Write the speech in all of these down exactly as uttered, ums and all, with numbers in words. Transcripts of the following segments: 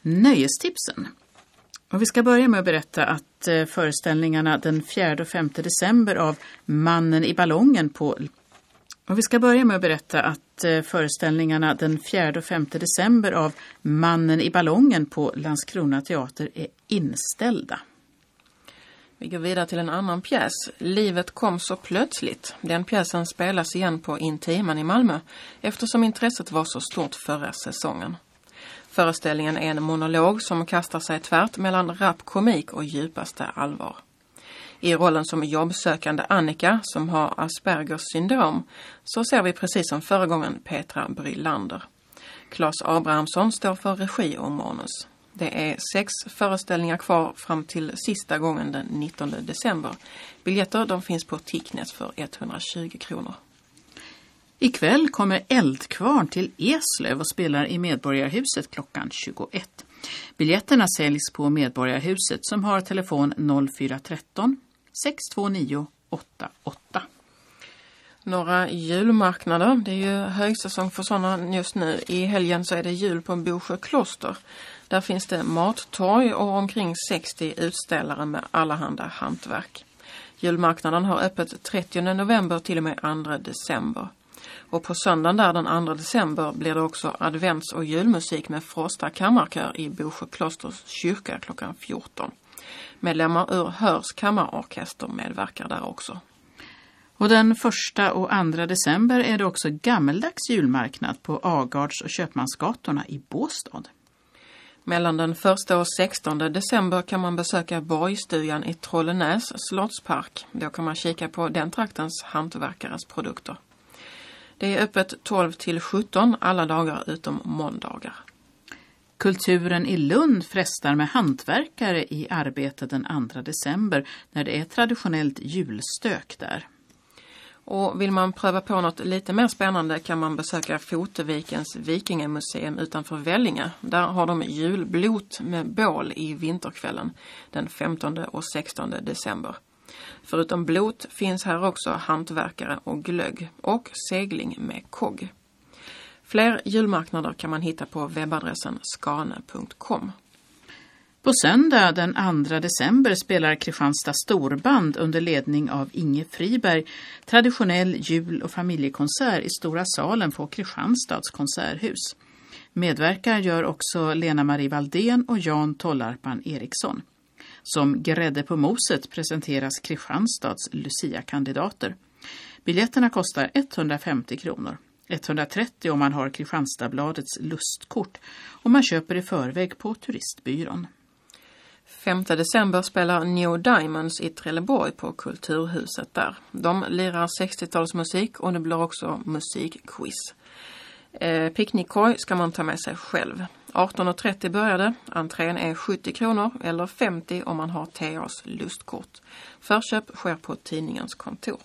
Nöjestipsen. Och vi ska börja med att berätta att eh, föreställningarna den fjärde och femte december av Mannen i ballongen på Och vi ska börja med att berätta att eh, föreställningarna den fjärde och femte december av Mannen i ballongen på Landskrona teater är inställda. Vi går vidare till en annan pjäs. Livet kom så plötsligt. Den pjäsen spelas igen på Intiman i Malmö eftersom intresset var så stort förra säsongen. Föreställningen är en monolog som kastar sig tvärt mellan rapp komik och djupaste allvar. I rollen som jobbsökande Annika som har Aspergers syndrom så ser vi precis som förra gången Petra Brylander. Claes Abrahamsson står för regi och manus. Det är sex föreställningar kvar fram till sista gången den nittonde december. Biljetter de finns på Ticknet för etthundratjugo kronor. Ikväll kommer Eldkvarn till Eslöv och spelar i Medborgarhuset klockan tjugoett. Biljetterna säljs på Medborgarhuset som har telefon noll fyra ett tre sex två nio åtta åtta. Några julmarknader, det är ju högsäsong för sådana just nu. I helgen så är det jul på Bosjö kloster. Där finns det mattorg och omkring sextio utställare med allehanda hantverk. Julmarknaden har öppet trettionde november till och med andra december. Och på söndagen där den andra december blir det också advents- och julmusik med Frosta kammarkör i Bosjö klosters kyrka klockan fjorton. Medlemmar ur Hörs kammarorkester medverkar där också. Och den första och andra december är det också gammeldags julmarknad på Agards och Köpmansgatorna i Båstad. Mellan den första och sextonde december kan man besöka Borgstugan i Trollenäs slottspark. Då kan man kika på den traktens hantverkares produkter. Det är öppet tolv till sjutton alla dagar utom måndagar. Kulturen i Lund frestar med hantverkare i arbete den andra december när det är traditionellt julstök där. Och vill man pröva på något lite mer spännande kan man besöka Fotevikens vikingamuseum utanför Vellinge. Där har de julblot med bål i vinterkvällen den femtonde och sextonde december. Förutom blot finns här också hantverkare och glögg och segling med kogg. Fler julmarknader kan man hitta på webbadressen skane punkt com. På söndag den andra december spelar Kristianstad storband under ledning av Inge Friberg traditionell jul- och familjekonsert i Stora salen på Kristianstads konserthus. Medverkar gör också Lena-Marie Valdén och Jan Tollarpan Eriksson. Som grädde på moset presenteras Kristianstads Lucia-kandidater. Biljetterna kostar etthundrafemtio kronor. etthundratrettio om man har Kristianstadsbladets lustkort och man köper i förväg på turistbyrån. femte december spelar New Diamonds i Trelleborg på Kulturhuset där. De lirar sextiotalsmusik och det blir också musikquiz. Eh, picknickkorg ska man ta med sig själv. arton och trettio började. Entrén är sjuttio kronor eller femtio om man har T A:s lustkort. Förköp sker på tidningens kontor.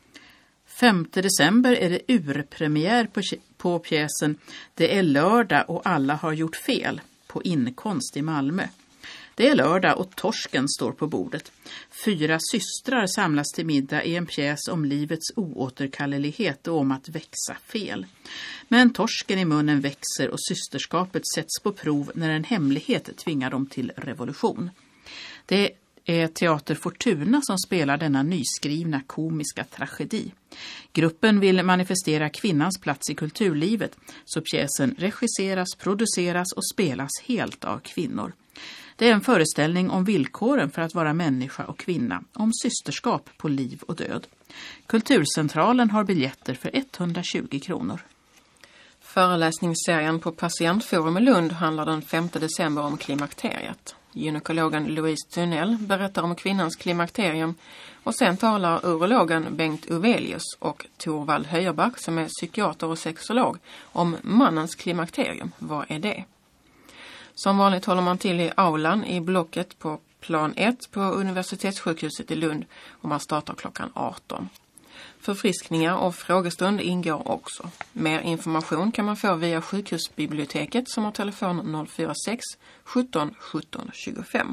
femte december är det urpremiär på, på pjäsen Det är lördag och alla har gjort fel på Inkonst i Malmö. Det är lördag och torsken står på bordet. Fyra systrar samlas till middag i en pjäs om livets oåterkallelighet och om att växa fel. Men torsken i munnen växer och systerskapet sätts på prov när en hemlighet tvingar dem till revolution. Det är Teater Fortuna som spelar denna nyskrivna komiska tragedi. Gruppen vill manifestera kvinnans plats i kulturlivet så pjäsen regisseras, produceras och spelas helt av kvinnor. Det är en föreställning om villkoren för att vara människa och kvinna, om systerskap på liv och död. Kulturcentralen har biljetter för etthundratjugo kronor. Föreläsningsserien på Patientforum i Lund handlar den femte december om klimakteriet. Gynekologen Louise Tunnell berättar om kvinnans klimakterium och sen talar urologen Bengt Uvelius och Torvald Höjerback som är psykiater och sexolog om mannens klimakterium. Vad är det? Som vanligt håller man till i aulan i blocket på plan ett på Universitetssjukhuset i Lund och man startar klockan arton. Förfriskningar och frågestund ingår också. Mer information kan man få via sjukhusbiblioteket som har telefon noll fyra sex sjutton sjutton tjugofem.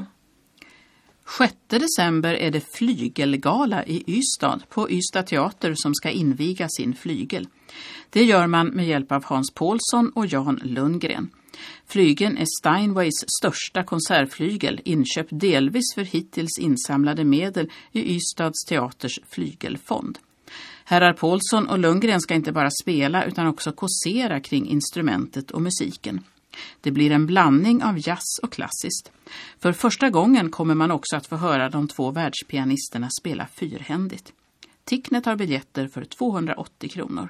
sjätte december är det flygelgala i Ystad på Ystad teater som ska inviga sin flygel. Det gör man med hjälp av Hans Paulsson och Jan Lundgren. Flygeln är Steinways största konsertflygel, inköpt delvis för hittills insamlade medel i Ystads teaters flygelfond. Herrar Paulsson och Lundgren ska inte bara spela utan också kåsera kring instrumentet och musiken. Det blir en blandning av jazz och klassiskt. För första gången kommer man också att få höra de två världspianisterna spela fyrhändigt. Ticknet har biljetter för tvåhundraåttio kronor.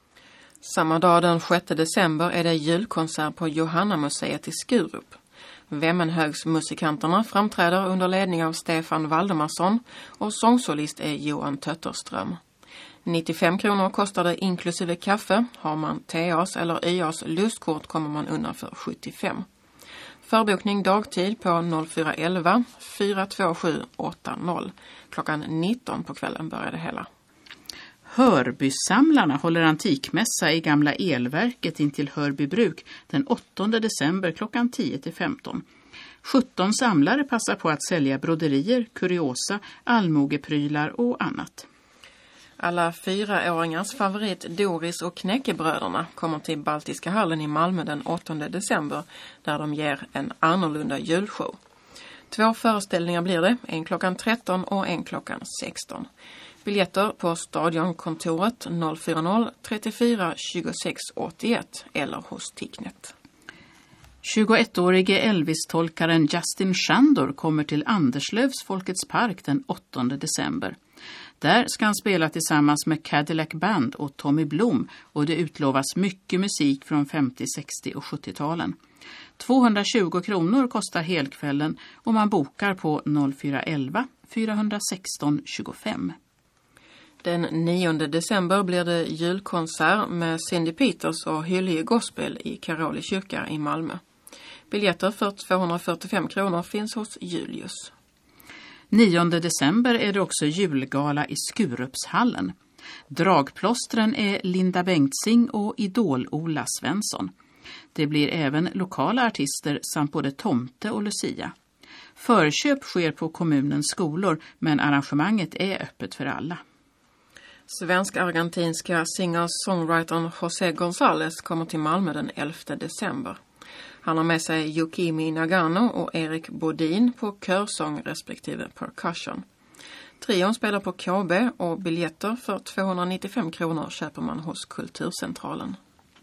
Samma dag den sjätte december är det julkonsert på Johannamuseet i Skurup. Vemmenhögsmusikanterna framträder under ledning av Stefan Valdemarsson och sångsolist är Johan Tötterström. nittiofem kronor kostar det inklusive kaffe. Har man T A's eller Y A's lustkort kommer man undan för sjuttiofem. Förbokning dagtid på noll fyra elva fyra två sju åtta noll. Klockan nitton på kvällen börjar det hela. Hörbysamlarna håller antikmässa i gamla elverket intill Hörbybruk den åttonde december klockan tio till femton. sjutton samlare passar på att sälja broderier, kuriosa, allmogeprylar och annat. Alla fyraåringars favorit Doris och Knäckebröderna kommer till Baltiska hallen i Malmö den åttonde december där de ger en annorlunda julshow. Två föreställningar blir det, en klockan tretton och en klockan sexton. Biljetter på stadionkontoret noll fyra noll trettiofyra tjugosex åttioett eller hos Ticknet. tjugoettårige Elvis-tolkaren Justin Shandor kommer till Anderslövs Folkets park den åttonde december. Där ska han spela tillsammans med Cadillac Band och Tommy Blom och det utlovas mycket musik från femtio-, sextio- och sjuttio-talen. tvåhundratjugo kronor kostar helkvällen och man bokar på noll fyra elva fyra sexton tjugofem. Den nionde december blir det julkonsert med Cindy Peters och Hyllie Gospel i Karoli kyrka i Malmö. Biljetter för tvåhundrafyrtiofem kronor finns hos Julius. nionde december är det också julgala i Skurupshallen. Dragplåstren är Linda Bengtzing och Idol-Ola Svensson. Det blir även lokala artister samt både Tomte och Lucia. Förköp sker på kommunens skolor men arrangemanget är öppet för alla. Svensk-argentinska singer-songwritern José González kommer till Malmö den elfte december. Han har med sig Yukimi Nagano och Erik Bodin på körsång respektive percussion. Trion spelar på K B och biljetter för tvåhundranittiofem kronor köper man hos Kulturcentralen.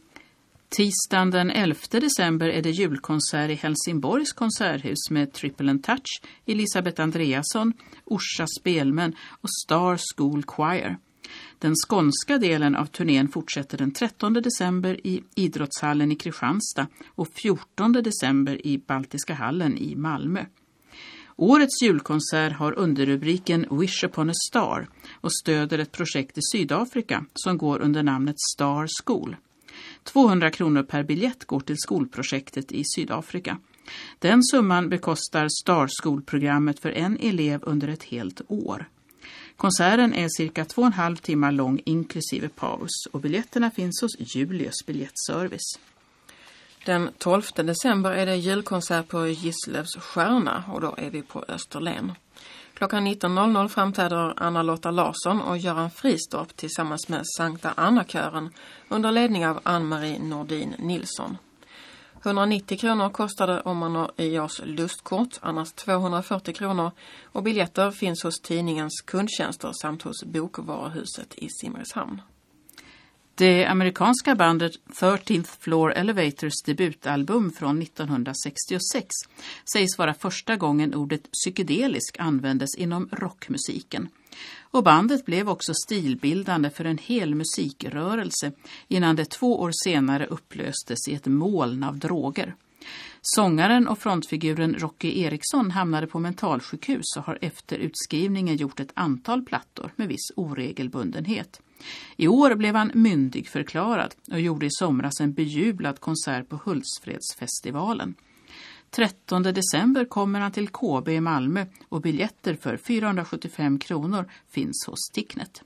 Tisdagen den elfte december är det julkonsert i Helsingborgs konserthus med Triple and Touch, Elisabeth Andreasson, Orsa Spelmän och Star School Choir. Den skånska delen av turnén fortsätter den trettonde december i Idrottshallen i Kristianstad och fjortonde december i Baltiska hallen i Malmö. Årets julkonsert har underrubriken Wish upon a Star och stöder ett projekt i Sydafrika som går under namnet Star School. tvåhundra kronor per biljett går till skolprojektet i Sydafrika. Den summan bekostar Star School-programmet för en elev under ett helt år. Konserten är cirka två och en halv timmar lång inklusive paus och biljetterna finns hos Julius biljettservice. Den tolfte december är det julkonsert på Gislövs stjärna och då är vi på Österlen. Klockan nitton noll noll framträder Anna-Lotta Larsson och Göran Fristorp tillsammans med Sankta Anna-kören under ledning av Ann-Marie Nordin Nilsson. hundranittio kronor kostar det om man har Y A's lustkort, annars tvåhundrafyrtio kronor och biljetter finns hos tidningens kundtjänster samt hos Bokvaruhuset i Simrishamn. Det amerikanska bandet thirteenth Floor Elevators debutalbum från nittonhundrasextiosex sägs vara första gången ordet psykedelisk användes inom rockmusiken. Och bandet blev också stilbildande för en hel musikrörelse innan det två år senare upplöstes i ett moln av droger. Sångaren och frontfiguren Rocky Eriksson hamnade på mentalsjukhus och har efter utskrivningen gjort ett antal plattor med viss oregelbundenhet. I år blev han myndig förklarad och gjorde i somras en bejublad konsert på Hultsfredsfestivalen. trettonde december kommer han till K B i Malmö och biljetter för fyrahundrasjuttiofem kronor finns hos Ticknet.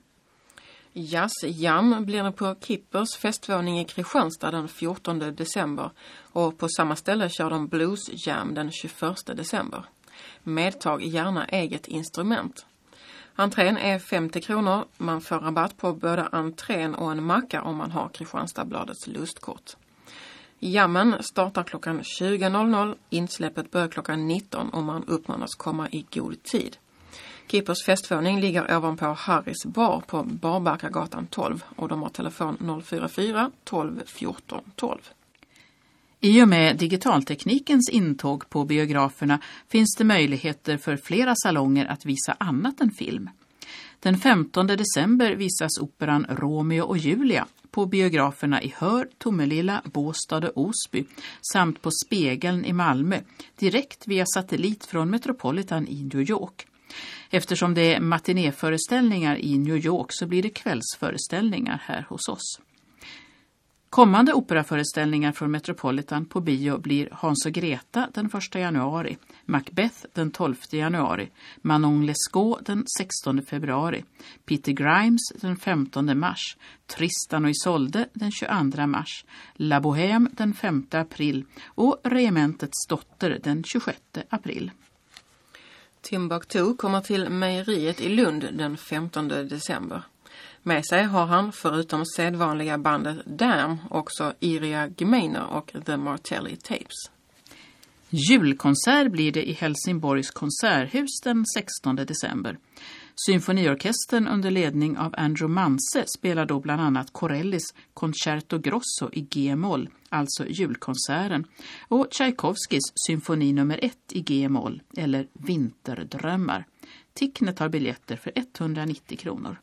Jazz Jam blir det på Kippers festvåning i Kristianstad den fjortonde december och på samma ställe kör de Blues Jam den tjugoförsta december. Medtag gärna eget instrument. Entrén är femtio kronor. Man får rabatt på både entrén och en macka om man har Kristianstadsbladets lustkort. Jammen startar klockan tjugo noll noll, insläppet börjar klockan nitton och man uppmanas komma i god tid. Keepers festvåning ligger ovanpå Harrys bar på Barbackagatan tolv och de har telefon noll fyra fyra tolv fjorton tolv. I och med digitalteknikens intåg på biograferna finns det möjligheter för flera salonger att visa annat än film. Den femtonde december visas operan Romeo och Julia på biograferna i Hör, Tomelilla, Båstad och Osby samt på Spegeln i Malmö direkt via satellit från Metropolitan i New York. Eftersom det är matinéföreställningar i New York så blir det kvällsföreställningar här hos oss. Kommande operaföreställningar från Metropolitan på bio blir Hans och Greta den första januari, Macbeth den tolfte januari, Manon Lescaut den sextonde februari, Peter Grimes den femtonde mars, Tristan och Isolde den tjugoandra mars, La Bohème den femte april och Regementets dotter den tjugosjätte april. Timbuktu kommer till mejeriet i Lund den femtonde december. Med sig har han, förutom sedvanliga bandet Damn, också Iria Gemeiner och The Martelli Tapes. Julkonsert blir det i Helsingborgs konserthus den sextonde december. Symfoniorkestern under ledning av Andrew Manse spelar då bland annat Corellis Concerto Grosso i G-moll, alltså julkonserten, och Tchaikovskis symfoni nummer ett i G-moll, eller Vinterdrömmar. Ticknet har biljetter för etthundranittio kronor.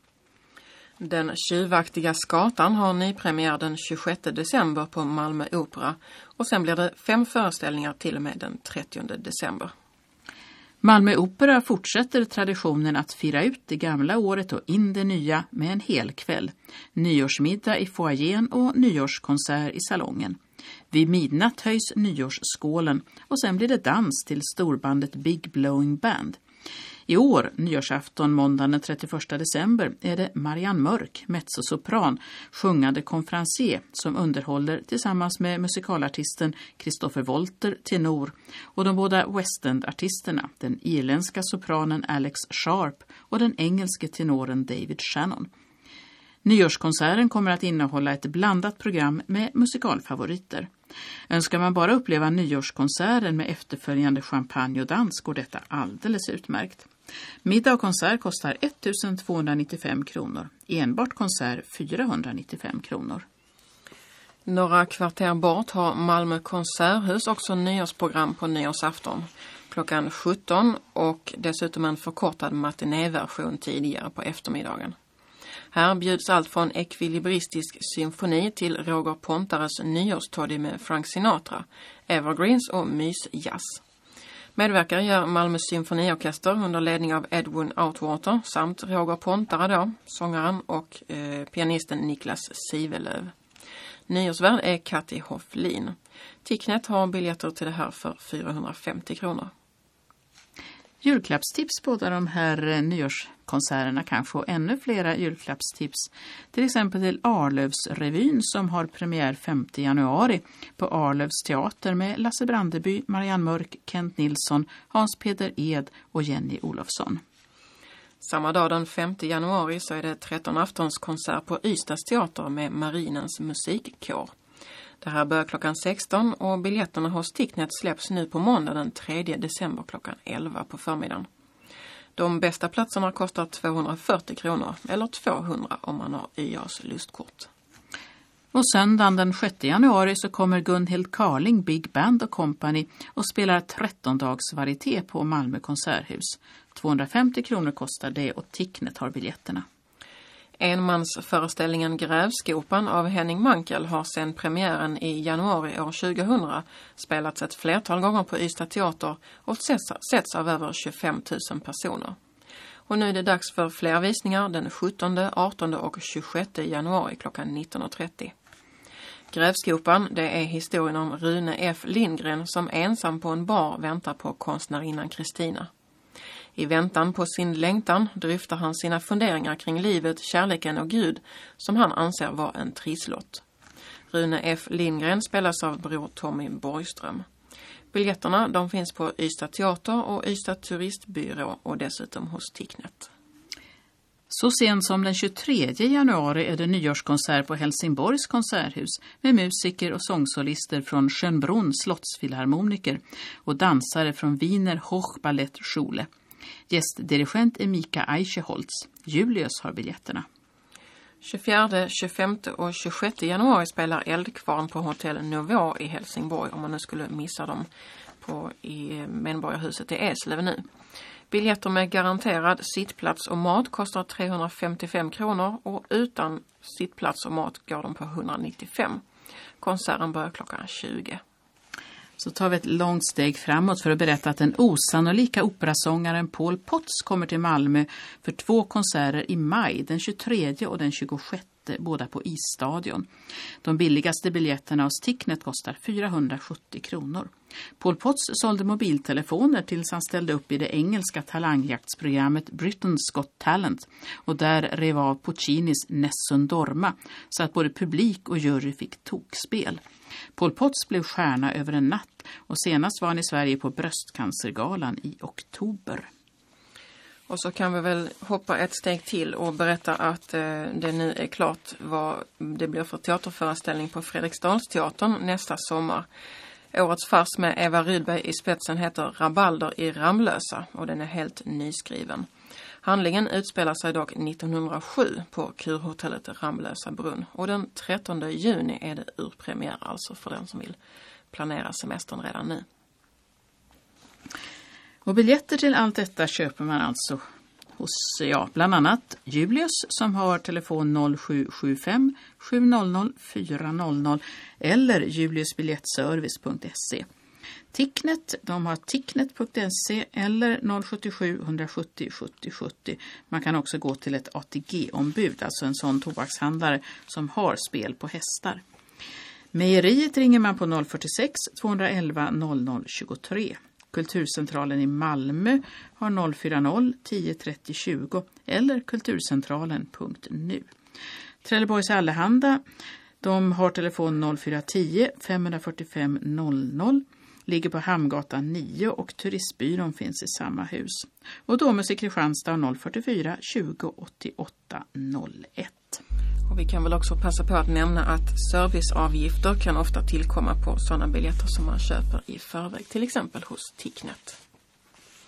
Den tjuvaktiga skatan har nypremiär den tjugosjätte december på Malmö Opera och sen blir det fem föreställningar till och med den trettionde december. Malmö Opera fortsätter traditionen att fira ut det gamla året och in det nya med en hel kväll. Nyårsmiddag i foajén och nyårskonsert i salongen. Vid midnatt höjs nyårsskålen och sen blir det dans till storbandet Big Blowing Band. I år, nyårsafton måndagen den trettioförsta december, är det Marianne Mörk, mezzosopran, sjungande konferencier som underhåller tillsammans med musikalartisten Christopher Wolter, tenor, och de båda West End-artisterna, den irländska sopranen Alex Sharp och den engelske tenoren David Shannon. Nyårskonserten kommer att innehålla ett blandat program med musikalfavoriter. Önskar man bara uppleva nyårskonserten med efterföljande champagne och dans går detta alldeles utmärkt. Middag och konsert kostar ettusentvåhundranittiofem kronor. Enbart konsert fyrahundranittiofem kronor. Några kvarter bort har Malmö konserthus också nyårsprogram på nyårsafton klockan sjutton och dessutom en förkortad matinéversion tidigare på eftermiddagen. Här bjuds allt från ekvilibristisk symfoni till Roger Pontares nyårstoddy med Frank Sinatra, evergreens och mysjazz. Medverkar gör Malmö symfoniorkester under ledning av Edwin Outwater samt Roger Pontare då, sångaren, och eh, pianisten Niklas Sivelöv. Nyårsvärd är Kati Hofflin. Ticknet har biljetter till det här för fyrahundrafemtio kronor. Julklappstips på de här nyårskonserterna kanske, och ännu flera julklappstips. Till exempel till Arlövsrevyn som har premiär femte januari på Arlövs teater med Lasse Brandeby, Marianne Mörk, Kent Nilsson, Hans Peder Ed och Jenny Olofsson. Samma dag den femte januari så är det tretton aftonskonsert på Ystads teater med Marinens musikkår. Det här börjar klockan sexton och biljetterna hos Ticknet släpps nu på måndag den tredje december klockan elva på förmiddagen. De bästa platserna kostar tvåhundrafyrtio kronor eller tvåhundra om man har Y A:s lustkort. Och söndagen den sjätte januari så kommer Gunhild Carling Big Band och Company och spelar tretton dags varieté på Malmö konserthus. tvåhundrafemtio kronor kostar det och Ticknet har biljetterna. Enmansföreställningen Grävskopan av Henning Mankell har sedan premiären i januari år tjugohundra spelats ett flertal gånger på Ystad teater och setts av över tjugofem tusen personer. Och nu är det dags för fler visningar den sjuttonde, artonde och tjugosjätte januari klockan nitton och trettio. Grävskopan, det är historien om Rune F. Lindgren som ensam på en bar väntar på konstnärinnan Kristina. I väntan på sin längtan dryftar han sina funderingar kring livet, kärleken och Gud som han anser vara en trislott. Rune F. Lindgren spelas av bror Tommy Borgström. Biljetterna de finns på Ystad teater och Ystad turistbyrå och dessutom hos Ticknet. Så sent som den tjugotredje januari är det nyårskonsert på Helsingborgs konserthus med musiker och sångsolister från Schönbrunn slottsfilharmoniker och dansare från Wiener Hochballettschule. Gästdirigent är Mika Eicheholz. Julius har biljetterna. tjugofjärde, tjugofemte och tjugosjätte januari spelar Eldkvarn på Hotell Nouveau i Helsingborg, om man nu skulle missa dem på i Medborgarhuset i Eslöv nu. Biljetter med garanterad sittplats och mat kostar trehundrafemtiofem kronor och utan sittplats och mat går de på etthundranittiofem. Konserten börjar klockan tjugo. Så tar vi ett långt steg framåt för att berätta att den osannolika operasångaren Paul Potts kommer till Malmö för två konserter i maj, den tjugotredje och den tjugosjätte, båda på Isstadion. De billigaste biljetterna hos Ticknet kostar fyrahundrasjuttio kronor. Paul Potts sålde mobiltelefoner tills han ställde upp i det engelska talangjaktsprogrammet Britain's Got Talent och där rev av Puccinis Nessun Dorma så att både publik och jury fick tokspel. Paul Potts blev stjärna över en natt och senast var han i Sverige på bröstcancergalan i oktober. Och så kan vi väl hoppa ett steg till och berätta att eh, det nu är klart vad det blir för teaterföreställning på Fredriksdalsteatern nästa sommar. Årets fars med Eva Rydberg i spetsen heter Rabalder i Ramlösa och den är helt nyskriven. Handlingen utspelar sig dock nittonhundrasju på Kurhotellet Ramlösa brunn och den trettonde juni är det urpremiär, alltså för den som vill planera semestern redan nu. Och biljetter till allt detta köper man alltså hos, ja, bland annat Julius som har telefon noll sju sju fem sju noll noll fyra noll noll eller juliusbiljettservice punkt se. Ticknet, de har ticknet punkt se eller noll sju sju ett sju noll sjuttio sjuttio. Man kan också gå till ett A T G-ombud, alltså en sån tobakshandlare som har spel på hästar. Mejeriet ringer man på noll fyrtiosex tvåhundraelva noll noll tjugotre. Kulturcentralen i Malmö har noll fyra noll tio trettio tjugo eller kulturcentralen punkt nu. Trelleborgs Allehanda, de har telefon noll fyra tio fem fyrtiofem noll noll, ligger på Hamngatan nio och turistbyrån finns i samma hus. Och Domus i Kristianstad noll fyrtiofyra tjugo åttioåtta noll ett. Och vi kan väl också passa på att nämna att serviceavgifter kan ofta tillkomma på sådana biljetter som man köper i förväg, till exempel hos Ticknet.